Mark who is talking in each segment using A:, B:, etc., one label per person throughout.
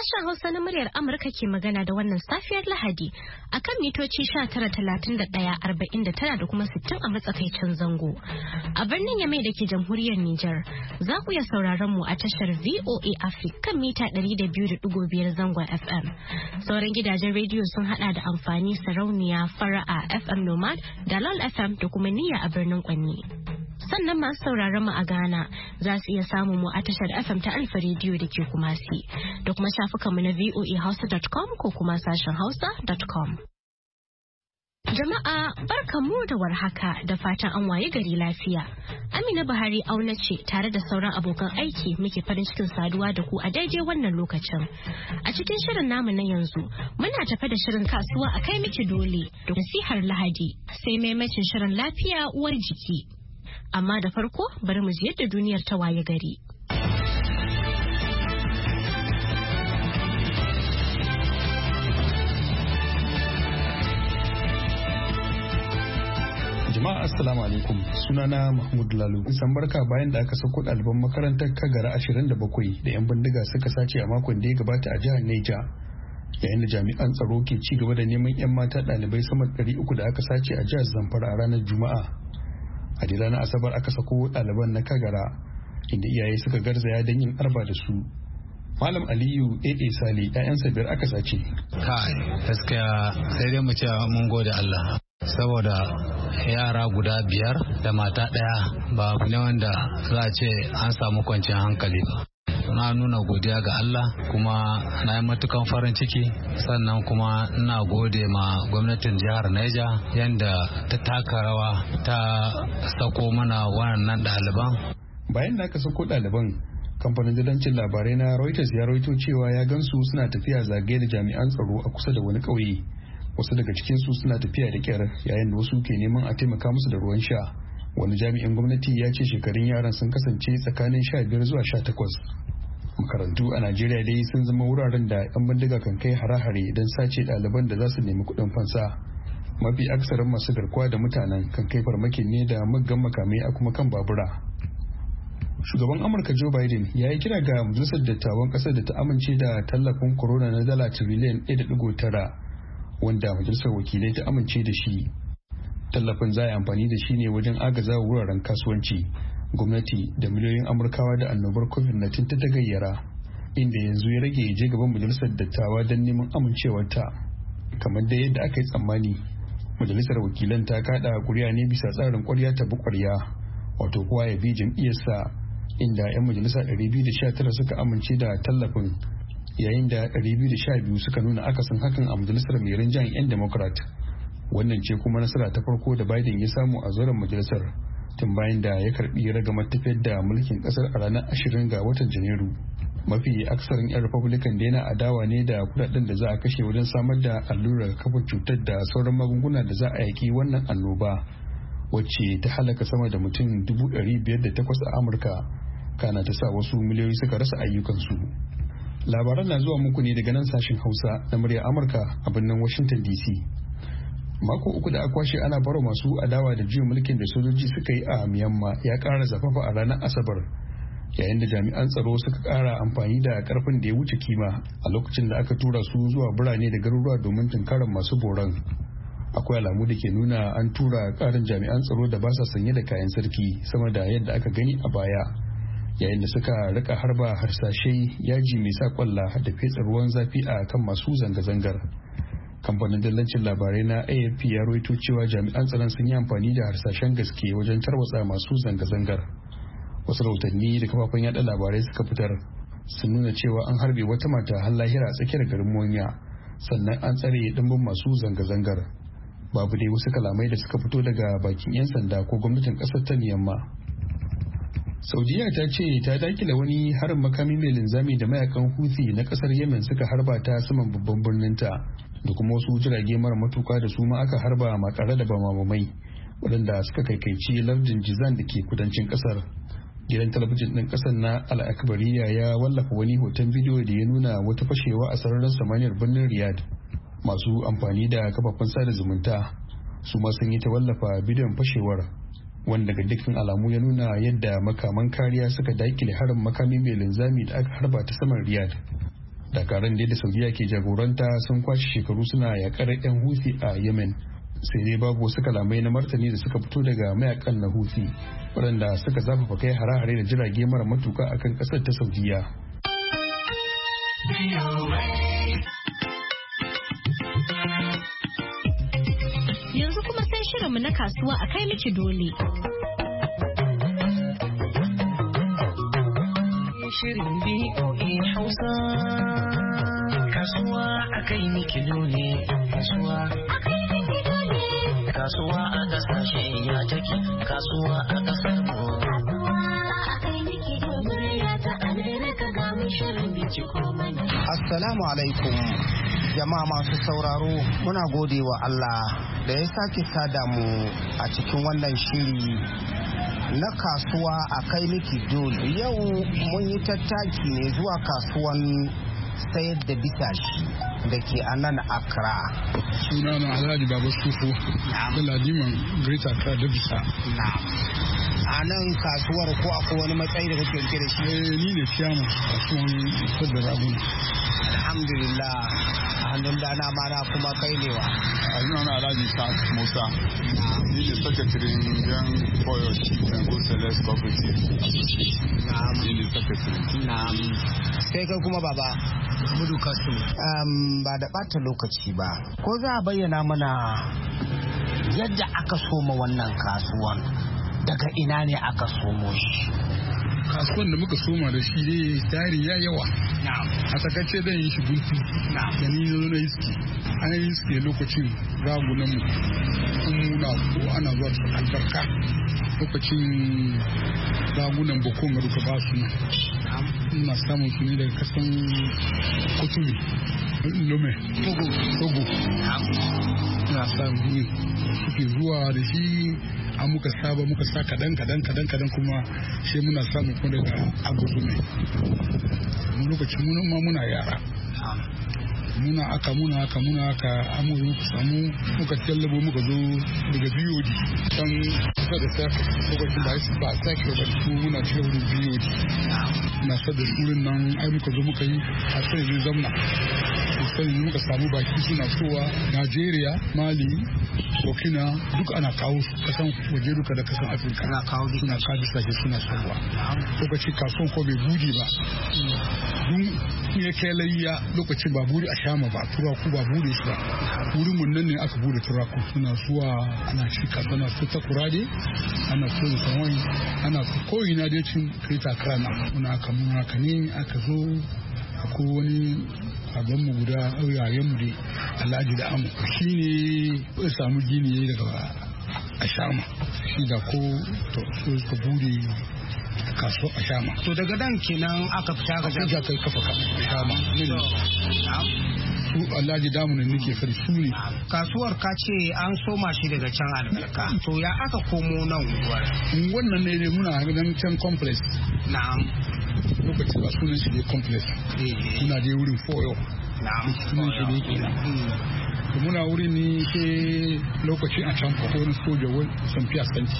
A: Sashen Hausa na muryar Amurka ke magana da wannan safiyar Lahadi akan mitoci 19,31,49 da kuma 60 a matsakaicin zango. A birnin Yamai da ke jamhuriyar Nijar, za ku iya sauraron mu a tashar VOA Africa kan mita 200.5 zangon FM. Sauran gidajen rediyo sun hada da amfani sarauniya fara'a FM Nomad da LOL FM da kuma niyya a birnin Kwanni. Sannan masu sauraron mu a Ghana za su iya samun mu a tashar FM ta Alfa Radio da ke Kumasi da kuma shafukanmu na voahausa.com ko kuma sashen hausa.com. Jama'a barkanmu da warhaka da fatan an waye gari lafiya. Amina Buhari auna ce tare da sauran abokan aiki muke farin cikin saduwa da ku a daidai wannan lokacin. A cikin shirin namu na yanzu muna tafe da shirin kasuwa a kai miki dole da nasihar Lahadi sai maimacin shirin lafiya uwar jiki. Amma da farko bari mu ji yadda duniyar ta waye gari.
B: Jama'a assalamu alaikum, sunana Mahmud Lalu. San barka bayan da aka sako ɗaliban makarantar Kagara 27 da 'yan bindiga suka sace a makon da ya gabata a jihar Neja. Yayin da jami'an tsaro ke ci gaba da neman 'yan mata ɗalibai sama da 300 da aka sace a jihar Zamfara a ranar Juma'a. A da ranar Asabar aka sako ɗaliban na Kagara inda iyaye suka garzaya don yin arba da su. Malam Aliyu A.A. Sale 'ya'yansa 5 aka sace.
C: Kai, gaskiya sai dai mu ce mun gode Allah. Saboda yara guda 5 da mata 1 ba abu ne wanda za a ce an samu kwanciyar hankali ba. Na nuna godiya ga Allah kuma na yi matukan farin ciki, sannan kuma ina gode ma gwamnatin jihar Niger yadda ta taka rawa ta sako mana wannan ɗaliban.
B: Bayan da aka sako ɗaliban, kamfanin dillancin labarai na Reuters ya rawaito cewa ya gansu suna tafiya zagaye da jami'an tsaro a kusa da wani ƙauye. Wasu daga cikinsu suna tafiya da kyar yayin da wasu ke neman a taimaka musu da ruwan sha. Wani jami'in gwamnati ya ce shekarun yaran sun kasance tsakanin 15 zuwa 18. Makarantu a Najeriya dai sun zama wuraren da 'yan bindiga kan kai hare-hare don sace ɗaliban da za su nemi kuɗin fansa. Mafi aksarin masu garkuwa da mutanen kan kai farmakin ne da muggan makamai a kuma kan babura. Shugaban Amurka Joe Biden ya yi kira ga majalisar dattawan ƙasar da ta amince da tallafin corona na dala tiriliyan 1.9 wanda majalisar wakilai ta amince da shi. Tallafin za a yi amfani da shi ne wajen agaza wuraren kasuwanci, gwamnati da miliyoyin Amurkawa da annobar COVID-19 ta tagayyara, inda yanzu ya rage je gaban majalisar dattawa don neman amincewarta. Kamar da yadda aka yi tsammani, majalisar wakilan ta kada kuri'a ne bisa tsarin ƙwarya ta bi ƙwarya, wato kowa ya bi jam'iyyarsa, inda 'yan majalisa 219 suka amince da tallafin, yayin da 212 suka nuna akasin hakan a majalisar mai rinjayen 'yan Democrat. Wannan ce kuma nasara ta farko da Biden ya samu a zauren majalisar tun bayan da ya karbi ragamar tafiyar da mulkin kasar a ranar 20 ga watan Janairu. Mafi aksarin 'yan Republican da yana adawa ne da kudaden da za a kashe wajen samar da allurar kafa cutar da sauran magunguna da za a yaki wannan annoba, wacce ta halaka sama da mutum 508 a Amurka, kana ta sa wasu miliyoyi suka rasa ayyukansu. Labaran na zuwa muku ne daga nan sashen Hausa na muryar Amurka a birnin Washington DC. Mako uku da aka kwashe ana baro masu adawa da juyin mulkin da sojoji suka yi a Myanmar ya ƙara zafafa a ranar Asabar, yayin da jami'an tsaro suka ƙara amfani da ƙarfin da ya wuce kima a lokacin da aka tura su zuwa birane da garuruwa domin tunkarar masu boran. Akwai alamu da ke nuna an tura ƙarin jami'an tsaro da ba sa sanye da kayan sarki sama da yadda aka gani a baya, yayin da suka rika harba harsashai, yaji mai sa kwalla da fetsa ruwan zafi a kan masu zanga-zangar. Kamfanin dillancin labarai na AFP ya rawaito cewa jami'an tsaron sun yi amfani da harsashen gaske wajen tarwatsa masu zanga-zangar. Wasu rahotanni da kafafen yada labarai suka fitar sun nuna cewa an harbe wata mata har lahira a tsakiyar garin Monya, sannan an tsare dimbin masu zanga-zangar. Babu dai wasu kalamai da suka fito daga bakin 'yan sanda ko gwamnatin kasar ta Myanmar. Saudiya ta ce ta dakile wani harin makami mai linzami da mayakan Houthi na kasar Yemen suka harba ta saman babban birninta, da kuma wasu jirage mara matuka da su ma aka harba makare da bamamai waɗanda suka kaikaici lardin Jizan da ke kudancin kasar. Gidan talabijin ɗin kasar na Al-Akbariya ya wallafa wani hoton bidiyo da ya nuna wata fashewa a sararin samaniyar birnin Riyadh. Masu amfani da kafafen sada zumunta su ma sun yi ta wallafa bidiyon fashewar, wanda ga dukkan alamu ya nuna yadda makaman kariya suka dakile harin makami mai linzami da aka harba ta saman Riyadh. Dakaran da Saudiya ke jagoranta sun kwashe shekaru suna yakar 'yan Houthi a Yemen. Sai dai babu wasu kalamai na martani da suka fito daga mayakan na Houthi waɗanda suka zafafa kai hare-hare da jirage mara matuka akan ƙasar ta Saudiya.
A: Yanzu kuma sai shirinmu na kasuwa a kai miki dole.
D: Shirin BOA Hausa. Kasuwa a kai miki dole. Kasuwa a kasashe ya take. Kasuwa a kasar mu.
E: Assalamu alaikum jama'a masu sauraro, muna gode wa Allah da ya sake sada mu a cikin wannan shiri na kasuwa a kai miki dole. Yau mun yi tattaki ne zuwa kasuwan sayar da bitashi da ke a nan Accra.
F: Suna na Alhaji Baba Sufu da Ladiman Great Accra da bisa.
E: A nan kasuwar ko akwai wani matsayi da kake rike da shi?
F: Ni ne ciyaman kasuwan sadda raguna.
E: Alhamdulillah, a hannun dana mana kuma kai ne wa.
G: Suna na Alhaji Sa'ad Musa. Ni ne sakatirin yan Foyo Chief and Wholesalers Cooperative Association. Ni ne sakatirin.
E: Na'am. Sai kai kuma baba.
C: Mudu Kasim.
E: Ba da ɓata lokaci ba. Ko za a bayyana mana yadda aka soma wannan kasuwan? Daga ina ne aka somo shi?
F: Kasuwan da muka soma da shi ne tarin ya yawa. A takaice zan yi shi guntu. Da ni zo na iski. An yi iski lokacin ragunan mu. Muna ko ana zuwa da albarka. Lokacin ragunan bakon ga duka ba su nan. Muna samun su ne daga kasan Kotumi. Lome. Togo. Muna samun ne. Suke zuwa da shi an muka saba muka sa kadan kuma sai muna samun kuma daga agudu mai lokacin muna yara muna aka amma muka samu muka tallabo muka zo daga BOD can kusa da saka lokacin ba saka ba su muna cikin wurin BOD na sada wurin nan ai muka zo muka yi a sai zai zamna sai muka samu baki suna sowa Najeriya, Mali, Burkina duk ana kawo su kasan waje duka da kasan Afirka
E: ana kawo
F: suna kawo sake suna sowa lokacin kasuwan ko bai budi ba dun ya kai layya lokacin ba budi a shama ba turaku ba budi su ba wurin mun nan ne aka bude turaku suna zuwa ana shi kasana su ta kurade ana so sanwai ana koyi na dai cin krita krana muna haka ne aka zo ko wani abin mu guda yayan mu dai Alhaji da Amu shi ne ya samu gini daga Ashama shi da ko to so ka bude kaso Ashama
E: to daga nan kenan aka fita ga
F: kai kafa Ashama su Alhaji Damu ne nake fari su ne
E: kasuwar ka ce an soma shi daga can albarka to ya aka komo nan unguwar
F: wannan ne muna ganin can complex
E: na'am
F: lokacin ba sunan shi ne complex muna dai wurin foyo sunan shi ne kenan muna wurin ne ke lokacin a can kwakwai soja wani samfiya sanci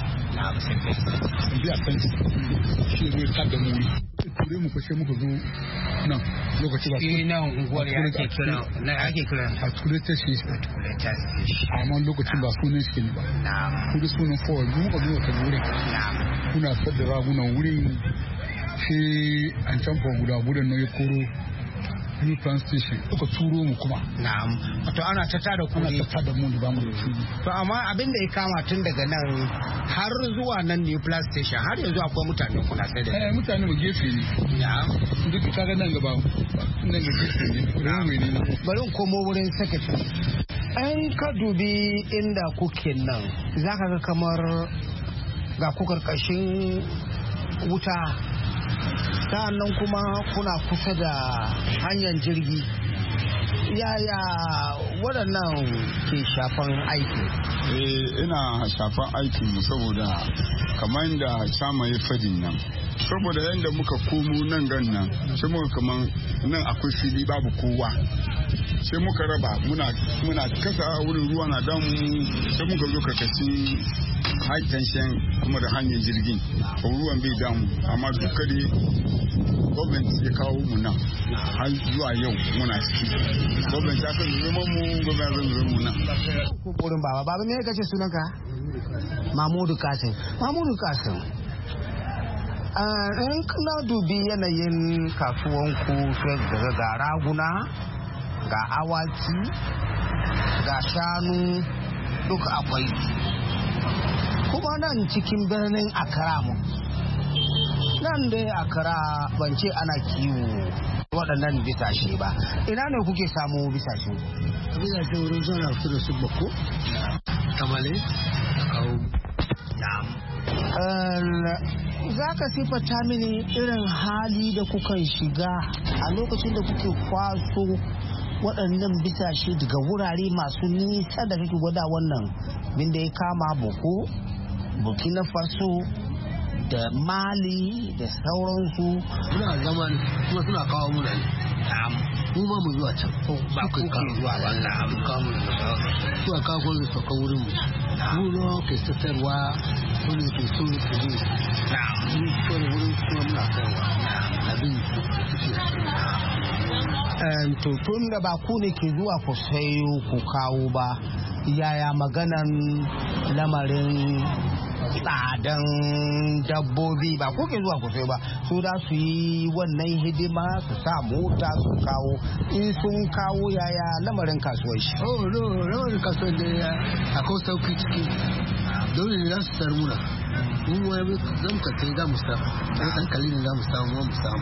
F: shi ne zai tada mu wuri ture mu kwashe muka zo nan lokacin ba
E: su nan unguwar ya ake kira
F: a ture ta shi amma lokacin ba sunan shi ne ba kudu sunan foyo muka zo ta wurin kuna sadda ragunan wurin sai an canfa guda na ya koro new plan station suka turo mu kuma
E: na'am wato ana ta tada ku
F: ana ta tada mu da bamu da shi
E: to amma abin da ya kama tun daga nan har zuwa nan new plan station har yanzu akwai mutane kuna sai da
F: mutane mu gefe ne
E: na'am
F: duk kaga nan gaba nan ga gefe ne railway ne
E: bari in komo wurin secretary an ka dubi inda kuke nan zaka ga kamar ga ku karkashin wuta sa'annan kuma kuna kusa da hanyar jirgi yaya waɗannan ke shafan aiki
G: ina shafan aikin saboda kamar da chama ya fadin nan saboda yadda muka komo nan gan nan sai muka kamar nan akwai fili babu kowa sai muka raba muna kasa wurin ruwa na damu sai muka zo karkashin high tension kuma da hanyar jirgin ruwan bai damu amma duka dai gwamnati ya kawo mu nan har zuwa yau muna ciki gwamnati ta kan zama mu gwamnati zama mu nan
E: burin baba me kace sunanka Mahmudu Kasim in kana dubi yanayin kasuwanku daga ga raguna ga awaki ga shanu duk akwai kuma nan cikin birnin Accra mu nan dai Accra ban ce ana kiwo waɗannan bisashe ba ina ne kuke samu bisashe wurin zuwa su da su bako kamale kawo za ka sifata mini irin hali da kukan shiga a lokacin da kuke kwaso waɗannan bisashe daga wurare masu nisa da kake gwada wannan bin da ya kama boko burkina faso da mali da sauransu
H: suna zaman kuma suna kawo muna ne mu ma mu zuwa can ba kai kawo zuwa ba na kawo mu da suka kawo da sauka wurin mu no ke satarwa wani ke so su ji mu ko da wurin kuma muna kaiwa abin
E: to tun da ba ku ne ke zuwa ku sayo ku kawo ba yaya maganan lamarin tsadan dabbobi ba ko ke zuwa ku sayo ba su da su yi wannan hidima su sa mota su kawo in sun kawo yaya lamarin kasuwar shi
H: lamarin kasuwar da akwai sauki ciki dole ne za su sar muna mun wani zan ka kai za mu samu ɗan kalilin za mu samu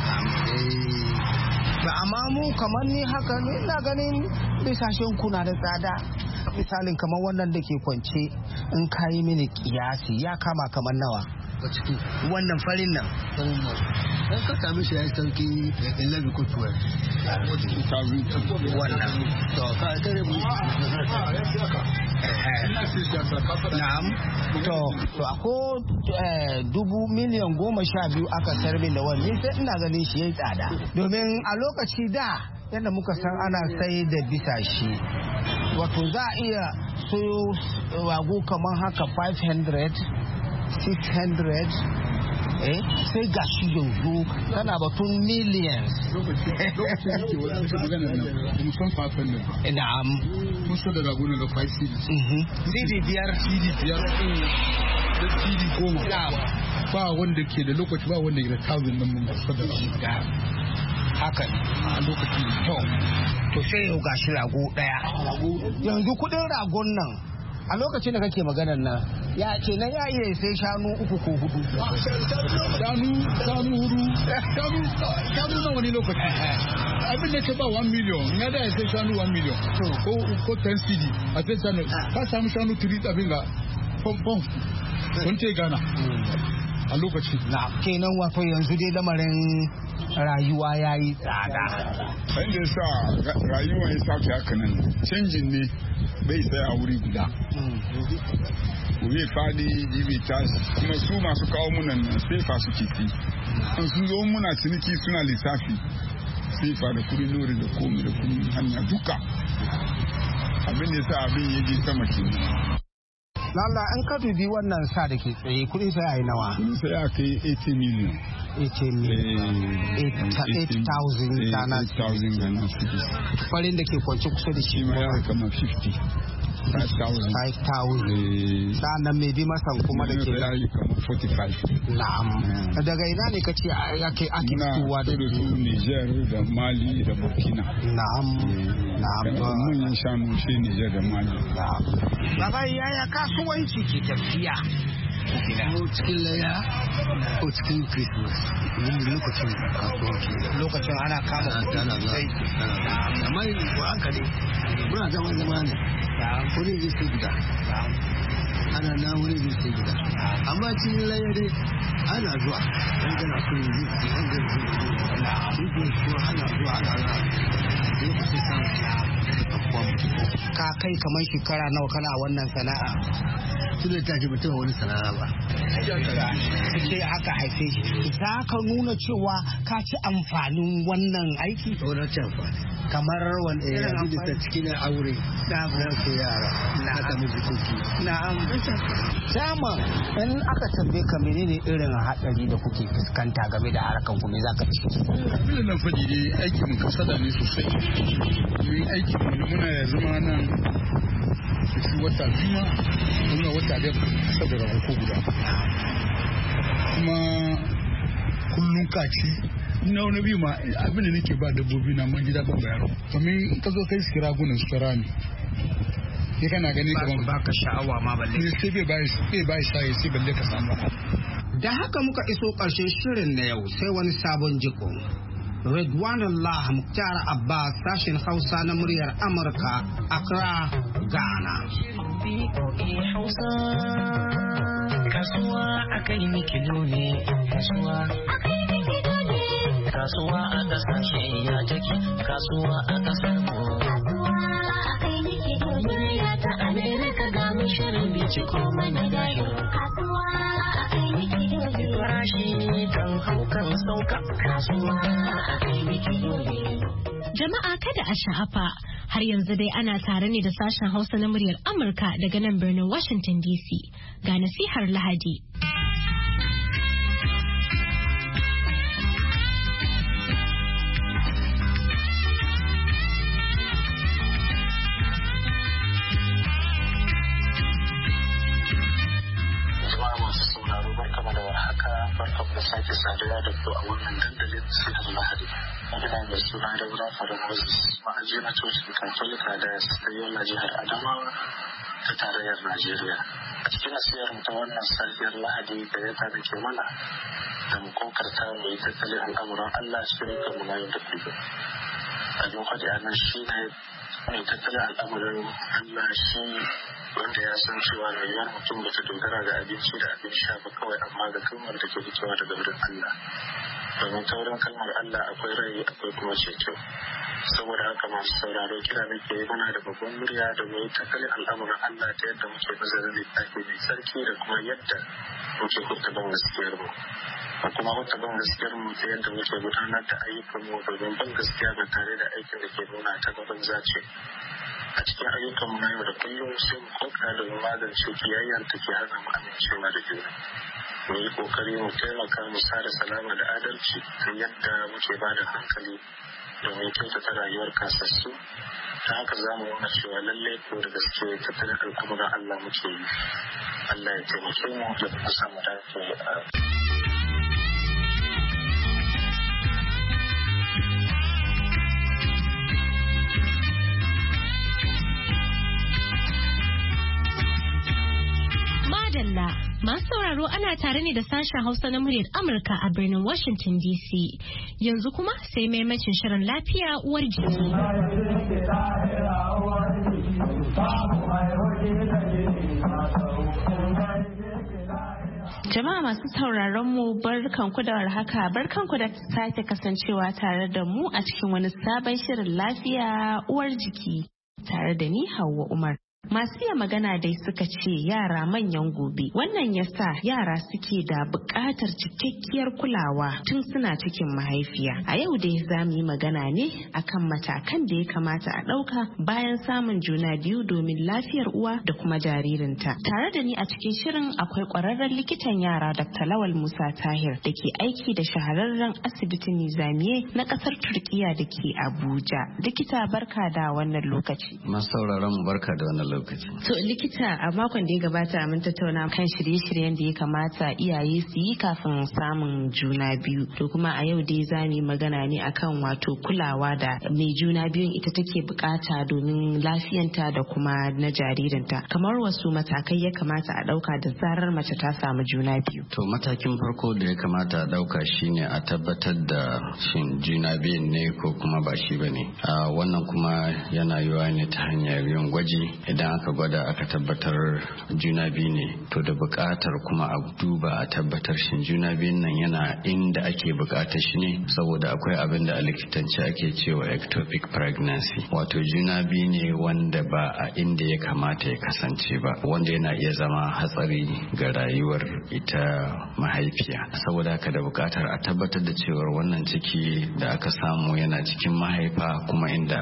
E: ba amma mu kamar ni haka ne ina ganin bisashen kuna da tsada misalin kamar wannan da ke kwance in kayi mini kiyasi ya kama kamar nawa
H: a ciki
E: wannan farin nan
H: dan ka sami shi ya sauki 11 ko 12
E: wannan
H: to ka tare mu
E: na'am to ako 1,012,000 aka sarbe da wani sai ina ganin shi yayi tsada domin a lokaci da yadda muka san ana sai da bisashe wato za a iya sayo rago kamar haka 500 600 sai ga shi yanzu tana batun millions
F: lokacin da ke wani magana nan musan fafan nan
E: na'am
F: mun so da rago na 5
E: CD biyar
F: da CD 10 ba wanda ke da lokaci ba wanda ke da 1000 nan mun so da rago
E: haka
F: a lokacin
E: to sai yau gashi rago daya yanzu kudin ragon nan a lokacin da kake maganar nan ya ce nan ya iya sai shanu 3 ko 4
F: shanu na wani lokaci abin da ke ba 1 million na da ya sai shanu 1 million ko 10 cd a sai shanu ka samu shanu 3 abin ga pom kun ce gana a lokacin
E: na kenan wato yanzu dai lamarin rayuwa ya yi tsada
G: wanda ya sa rayuwa ya sa haka nan canjin ne bai tsaya a wuri guda wuri fadi jibi tashi kuma su masu kawo munan nan sefa suke fi an sun zo muna ciniki suna lissafi sefa da kudin lori da komi da kudin hanya duka abin da ya sa abin ya je sama ke
E: lalla an ka dubi wannan sa da ke tsaye kudin sai yayi nawa
G: kudin sai ya kai 80 million
E: 8,000 Ghana cedis farin da ke kwance kusa da shi
G: ma ya kama 50
E: 5,000 sa'annan mai bi masan kuma da ke
G: ya yi kama 45
E: na'am daga ina ne kace ake fitowa da
G: su Niger da Mali da Burkina
E: na'am
G: mun yin shanu sai Niger da Mali
E: baba yaya kasuwanci ke tafiya
H: ko cikin laya ko cikin Christmas yin lokacin
E: lokacin ana kama
H: sosai amma ko hankali muna zama ne wani zai sai gida ana na wani zai sai gida amma cikin laya dai ana zuwa dan gana so yin zai yan gana so ana zuwa lokacin samun
E: ka kai kamar shekara nawa kana wannan sana'a
H: tun da take mutum wani sana'a ba
E: sai aka haife shi za ka nuna cewa ka ci amfanin wannan aiki
H: wani ci amfani kamar wanda ya yi da cikin aure na ko yara na samu jikoki
E: na'am sama in aka tambaye ka menene irin hadari da kuke fuskanta game da harkan ku me zaka ci
F: abin nan faɗi dai aikin mu kasada ne sosai domin aikin mu muna ya zama nan shi wata biyu muna wata da saboda ko guda kuma kullun kaci ina wani biyu ma abin da nake ba dabbobi na man gida ban bayaro domin in ka zo kai su kira gunan su kira ne ya kana gani kaman
E: baka sha'awa ma balle
F: sai bai sai sai balle ka samu
E: da haka muka iso ƙarshen shirin na yau sai wani sabon jiko Ridwanullah Muktar Abbas sashen Hausa na muryar Amurka Accra Ghana
D: kasuwa akai mikilo ne kasuwa a kasashe ya take kasuwa a kasar mu murya ta Amerika ga mu shirin binciko mana gado farashi kan hau kan sauka kasuwa akai mikilo ne.
A: Jama'a kada a sha'afa har yanzu dai ana tare ne da sashen Hausa na muryar Amurka daga nan birnin Washington DC ga nasihar Lahadi.
I: Barkan da sake saduwa da ku a wannan dandalin sihar Lahadi. Ina mai suna da Fara Moses, ma'aji na cocin Katolika da Sayola jihar Adamawa ta tarayyar Najeriya. A cikin nasiyar ta wannan safiyar Lahadi da ya da ke mana da mu kokarta mu yi tattalin al'amuran Allah cikin kanmu na yau da kullum. Abin faɗi a nan shi ne mai tattalin al'amuran Allah shi wanda ya san cewa rayuwar mutum ba ta dogara ga abinci da abin sha ba kawai amma ga kalmar da ke fitowa daga wurin Allah. Domin ta wurin kalmar Allah akwai rai akwai kuma ceto. Saboda haka masu sauraro kira nake yi mana da babban murya da mu yi tattalin al'amuran Allah ta yadda muke nazarin littafi mai sarki da kuma yadda muke hurtaban gaskiyar mu. Da kuma hurtaban gaskiyar mu ta yadda muke gudanar da ayyukan mu domin ban gaskiya ba tare da aikin da ke nuna ta gaban zace. A cikin ayyukanmu na yau da kullum sai mu koka da mu magance kiyayyar ta ke hana mu amincewa da juna. Mu yi kokari mu taimaka mu sada salama da adalci ta yadda muke ba da hankali domin kyautata rayuwar kasassu. Ta haka za mu nuna cewa lallai ko da gaske tattalin al'amuran Allah muke yi. Allah ya taimake mu da kuma samu dace a
A: Madalla masu sauraro ana tare ne da sashen Hausa na muryar Amurka a birnin Washington DC. Yanzu kuma sai maimacin shirin lafiya uwar jiki.
J: Jama'a masu sauraron mu barkanku da warhaka, barkanku da sake kasancewa tare da mu a cikin wani sabon shirin lafiya uwar jiki tare da ni Hauwa Umar. Masu iya magana dai suka ce yara manyan gobe. Wannan yasa yara suke da buƙatar cikakkiyar kulawa tun suna cikin mahaifiya. A yau dai za mu yi magana ne akan matakan da ya kamata a ɗauka bayan samun juna biyu domin lafiyar uwa da kuma jaririnta. Tare da ni a cikin shirin akwai ƙwararren likitan yara Dr. Lawal Musa Tahir da ke aiki da shahararren asibitin Nizamiye na ƙasar Turkiya da ke Abuja. Likita barka da wannan lokaci.
K: Masu sauraron mu barka da wannan lokaci.
J: To likita, a makon da ya gabata mun tattauna kan shirye-shiryen da ya kamata iyaye su yi kafin samun juna biyu. To kuma a yau dai za mu yi magana ne akan wato kulawa da mai juna biyun ita take bukata domin lafiyanta da kuma na jaririnta. Kamar wasu matakai ya kamata a dauka da zarar mace ta samu juna biyu.
K: To matakin farko da ya kamata a dauka shine a tabbatar da shin juna biyun ne ko kuma ba shi bane. Wannan kuma yana yiwuwa ne ta hanyar yin gwaji. Idan idan aka gwada aka tabbatar juna biyu ne, to da buƙatar kuma a duba a tabbatar shin juna biyun nan yana inda ake buƙatar shi ne, saboda akwai abin da a likitanci ake cewa ectopic pregnancy, wato juna biyu ne wanda ba a inda ya kamata ya kasance ba, wanda yana iya zama hatsari ga rayuwar ita mahaifiya. Saboda haka da buƙatar a tabbatar da cewar wannan ciki da aka samu yana cikin mahaifa kuma inda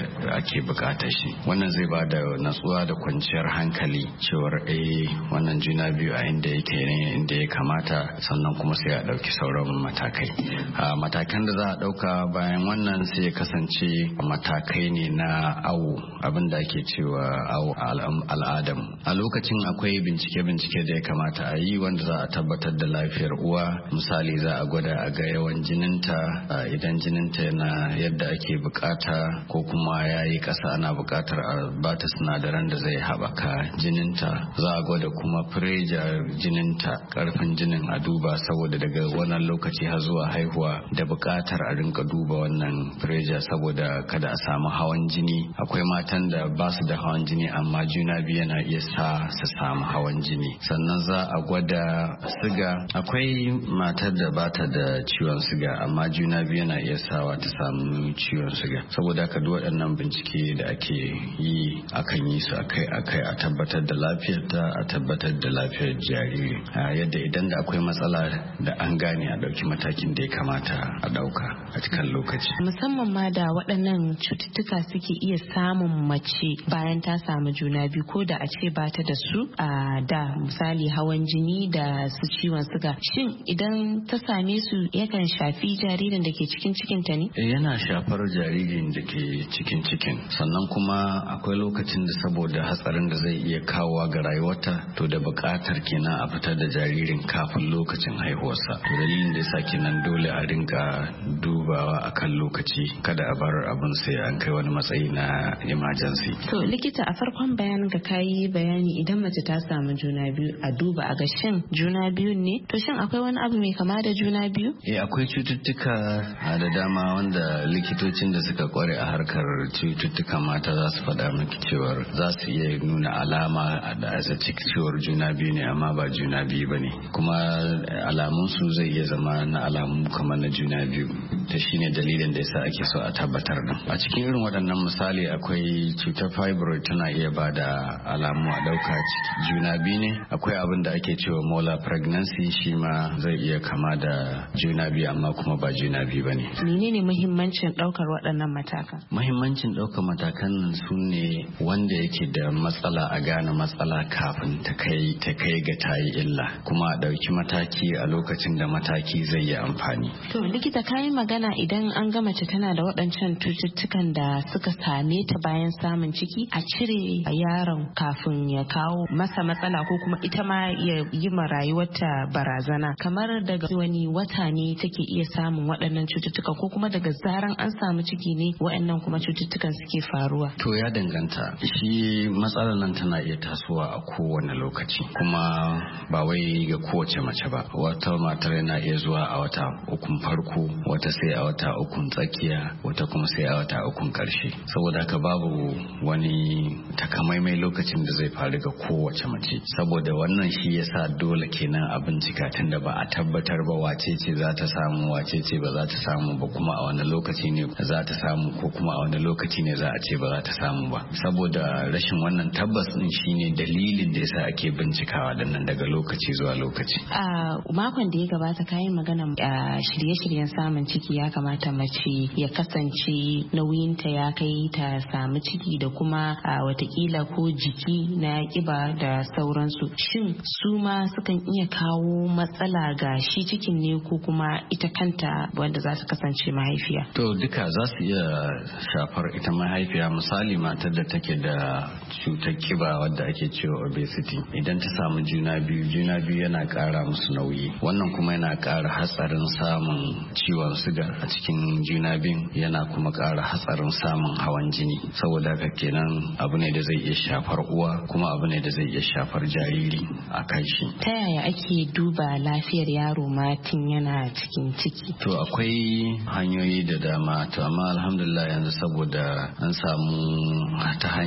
K: ake buƙatar shi. Wannan zai ba da natsuwa da kwanciyar hankali cewar wannan juna biyu a inda yake ne inda ya kamata, sannan kuma sai a ɗauki sauran matakai. Matakan da za a ɗauka bayan wannan sai ya kasance matakai ne na awo, abin da ake cewa awo al'adam. A lokacin akwai bincike da ya kamata a yi wanda za a tabbatar da lafiyar uwa. Misali za a gwada a ga yawan jininta, idan jininta yana yadda ake bukata ko kuma ya yi ƙasa ana bukatar a bata sinadaran da zai haɓaka jininta. Za a gwada kuma fireja jininta, ƙarfin jinin a duba, saboda daga wannan lokaci har zuwa haihuwa da bukatar a rinka duba wannan fireja saboda kada a samu hawan jini. Akwai matan da ba su da hawan jini amma juna biyu yana iya sa su samu hawan jini. Sannan za a gwada siga. Akwai matar da bata da ciwon siga amma juna biyu yana iya sawa ta samu ciwon siga. Saboda haka duk waɗannan bincike da ake yi akan yi su akai a tabbatar da lafiyarta, a tabbatar da lafiyar jariri, yadda idan da akwai matsala da an gane a ɗauki matakin da ya kamata a ɗauka a cikin lokaci.
J: Musamman ma da waɗannan cututtuka suke iya samun mace bayan ta samu juna biyu, ko da a ce ba ta da su a da, misali hawan jini da su ciwon suga. Shin idan ta same su yakan shafi jaririn da ke cikin cikinta ne?
K: Yana shafar jaririn da ke cikin sannan kuma akwai lokacin da saboda hatsarin da zai iya kawowa ga rayuwarta, to da buƙatar kenan a fitar da jaririn kafin lokacin haihuwarsa. To dalilin da yasa kenan dole a rinka dubawa akan lokaci, kada a bar abin sai an kai wani matsayi na emergency.
J: To likita, a farkon bayanin ka kayi bayani idan mace ta samu juna biyu a duba a ga shin juna biyu ne, to shin akwai wani abu mai kama da juna biyu?
K: Akwai cututtuka da dama wanda likitocin da suka kware a harkar cututtuka mata za su faɗa miki cewar za su iya nuna alama da cewar juna biyu ne amma ba juna biyu ba ne, kuma alamunsu zai iya zama na alamu kamar na juna biyu. Ta shine dalilin da yasa ake so a tabbatar da a cikin irin waɗannan misali akwai cutar fibroid tana iya ba da alamu a ɗauka juna biyu ne. Akwai abin da ake cewa molar pregnancy, shi ma zai iya kama da juna biyu amma kuma ba juna biyu ba ne.
J: Menene muhimmancin ɗaukar waɗannan matakan?
K: Muhimmancin ɗaukar matakan nan su ne wanda yake da matsala a gane matsala kafin ta kai ga ta yi illa, kuma a ɗauki mataki a lokacin da mataki zai yi amfani.
J: To likita, kayi magana idan an ga mace tana da waɗancan cututtukan da suka same ta bayan samun ciki, a cire yaron kafin ya kawo masa matsala ko kuma ita ma ya yi ma rayuwarta barazana. Kamar daga wani wata ne take iya samun waɗannan cututtuka, ko kuma daga zaran an samu ciki ne waɗannan kuma cututtukan suke faruwa?
K: To ya danganta. Shi matsalar nan tana iya tasowa a kowane lokaci, kuma ba wai ga kowace mace ba. Wata matar yana iya zuwa a wata ukun farko, wata sai a wata ukun tsakiya, wata kuma sai a wata ukun karshe. Saboda haka babu wani takamaimai lokacin da zai faru ga kowace mace. Saboda wannan shi yasa dole kenan a bincika, tunda ba a tabbatar ba wace ce za ta samu, wace ce ba za ta samu ba, kuma a wani lokaci ne za ta samu ko kuma a wani lokaci ne za a ce ba za ta samu ba. Saboda rashin wannan tabbas din shine dalilin da yasa ake bincikawa da nan daga lokaci zuwa lokaci.
J: A makon da ya gabata kayan magana a shirye-shiryen samun ciki ya kamata mace ya kasance nauyinta ya kai ta samu ciki da kuma watakila ko jiki na kiba da sauransu. Shin su ma sukan iya kawo matsala ga shi cikin ne ko kuma ita kanta wanda za ta kasance mahaifiya?
K: To duka za su iya shafar ita mahaifiya. Misali matar da take da cutar kiba wadda ake cewa obesity, idan ta samu juna biyu yana ƙara musu nauyi. Wannan kuma yana ƙara hatsarin samun ciwon suga a cikin juna biyun, yana kuma ƙara hatsarin samun hawan jini. Saboda haka kenan abu ne da zai iya shafar uwa, kuma abu ne da zai iya shafar jariri a kan shi.
J: Ta yaya ake duba lafiyar yaro ma tun yana cikin ciki?
K: To akwai hanyoyi da dama, to amma alhamdulillah yanzu saboda an samu ta hanyar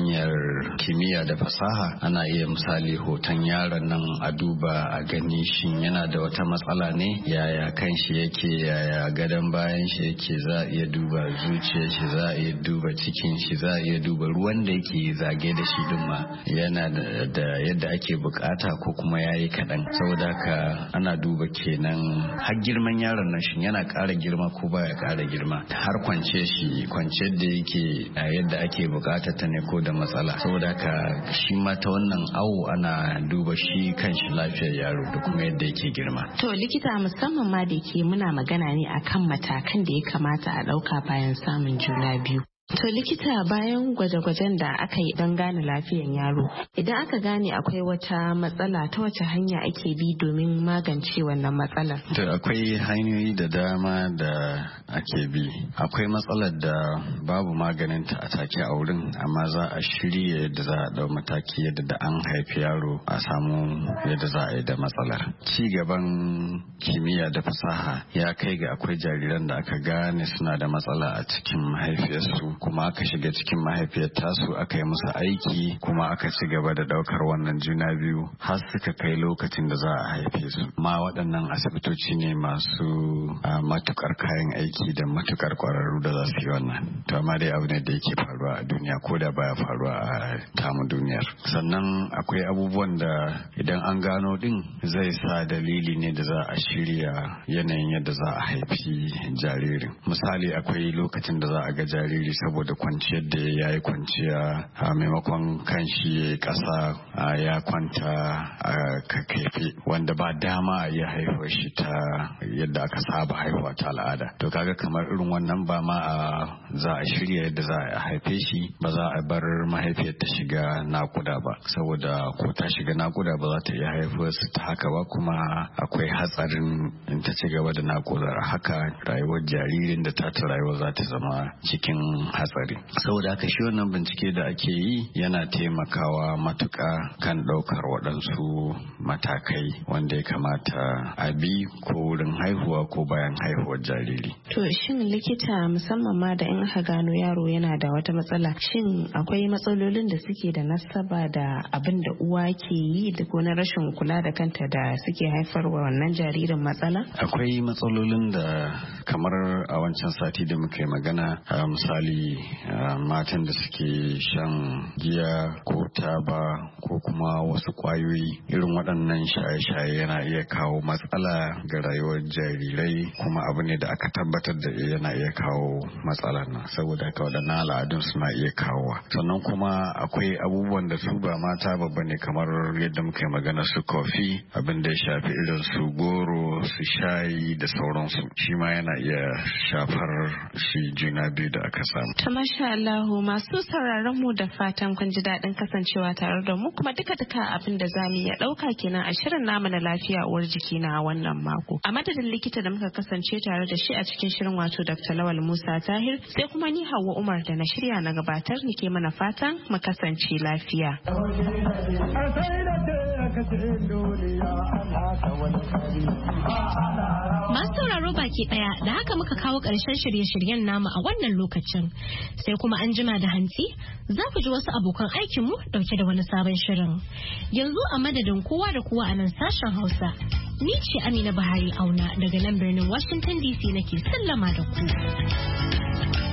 K: kimiyya da fasaha ana iya misali hoton yaron nan a duba a gani shin yana da wata matsala ne, yaya kan shi yake, yaya gadon bayan shi yake, za a iya duba zuciyar shi, za a iya duba cikin shi, za a iya duba ruwan da yake zage da shi din ma yana da yadda ake bukata ko kuma yayi kaɗan. Saboda haka ana duba kenan har girman yaron nan shin yana ƙara girma ko baya ƙara girma, har kwance da yake yadda ake bukata ta ne ko da matsala. Saboda haka shi ma ta wannan awo ana duba shi kanshi lafiyar yaro da kuma yadda yake girma.
J: To likita, musamman ma da ke muna magana ne akan matakan da ya kamata a ɗauka bayan samun juna biyu. To likita, bayan gwaje-gwajen da aka yi don gane lafiyan yaro, idan aka gane akwai wata matsala, ta wace hanya ake bi domin magance wannan matsalar?
K: To akwai hanyoyi da dama da ake bi. Akwai matsalar da babu maganinta a take a wurin, amma za a shirya yadda za a dau mataki yadda da an haifi yaro a samu yadda za a yi da matsalar. Ci gaban kimiyya da fasaha ya kai ga akwai jariran da aka gane suna da matsala a cikin mahaifiyarsu, kuma aka shiga cikin mahaifiyar tasu aka yi musu aiki, kuma aka ci gaba da daukar wannan juna biyu har suka kai lokacin da za a haife su. Ma waɗannan asibitoci ne masu matukar kayan aiki da matukar kwararru da za su yi wannan. To amma dai abu ne da yake faruwa a duniya ko da baya faruwa a tamu duniyar. Sannan akwai abubuwan da idan an gano din zai sa dalili ne da za a shirya yanayin yadda za a haifi jaririn. Misali, akwai lokacin da za a ga jariri saboda kwanciyar da ya yi kwanciya a maimakon kanshi ya yi ƙasa ya kwanta a kakaife, wanda ba dama ya haihuwa shi ta yadda aka saba haihuwa ta al'ada. To kaga kamar irin wannan ba ma za a shirya yadda za a haife shi, ba za a bar mahaifiyar ta shiga nakuda ba, saboda ko ta shiga nakuda ba za ta iya haihuwar su ta haka ba, kuma akwai hatsarin in ta ci gaba da nakudar haka rayuwar jaririn da ta rayuwa za ta zama cikin hatsari. Saboda haka shi wannan bincike da ake yi yana taimakawa matuƙa kan ɗaukar waɗansu matakai wanda ya kamata a bi ko wurin haihuwa ko bayan haihuwar jariri.
J: To shin likita, musamman ma da in aka gano yaro yana da wata matsala, shin akwai matsalolin da suke da nasaba da abin da uwa ke yi da ko na rashin kula da kanta da suke haifarwa wannan jaririn matsala?
K: Akwai matsalolin da kamar a wancan sati da muka yi magana, misali matan da suke shan giya ko taba ko kuma wasu kwayoyi, irin waɗannan shaye-shaye yana iya kawo matsala ga rayuwar jarirai, kuma abu ne da aka tabbatar da yana iya kawo matsalar nan. Saboda haka waɗannan al'adun suna iya kawowa. Sannan kuma akwai abubuwan da su ba mata babba ne, kamar yadda muka yi magana su kofi, abin da ya shafi irin su goro, su shayi da sauransu, shi ma yana iya shafar shi juna biyu da aka samu.
J: Ta masha Allahu, masu sauraron mu da fatan kun ji daɗin kasancewa tare da mu, kuma duka abin da zamu iya ɗauka kenan a shirin namu na lafiya uwar jiki na wannan mako. A madadin likita da muka kasance tare da shi a cikin shirin, wato Dr. Lawal Musa Tahir, sai kuma ni Hauwa Umar da na shirya na gabatar, nike mana fatan mu kasance lafiya.
A: Masu sauraro baki daya da haka muka kawo ƙarshen shirye-shiryen namu a wannan lokacin, sai kuma an jima da hantsi za ku ji wasu abokan aikinmu dauke da wani sabon shirin. Yanzu a madadin kowa da kowa a nan sashen Hausa, ni ce Amina Buhari Auna daga nan birnin Washington DC nake sallama da ku.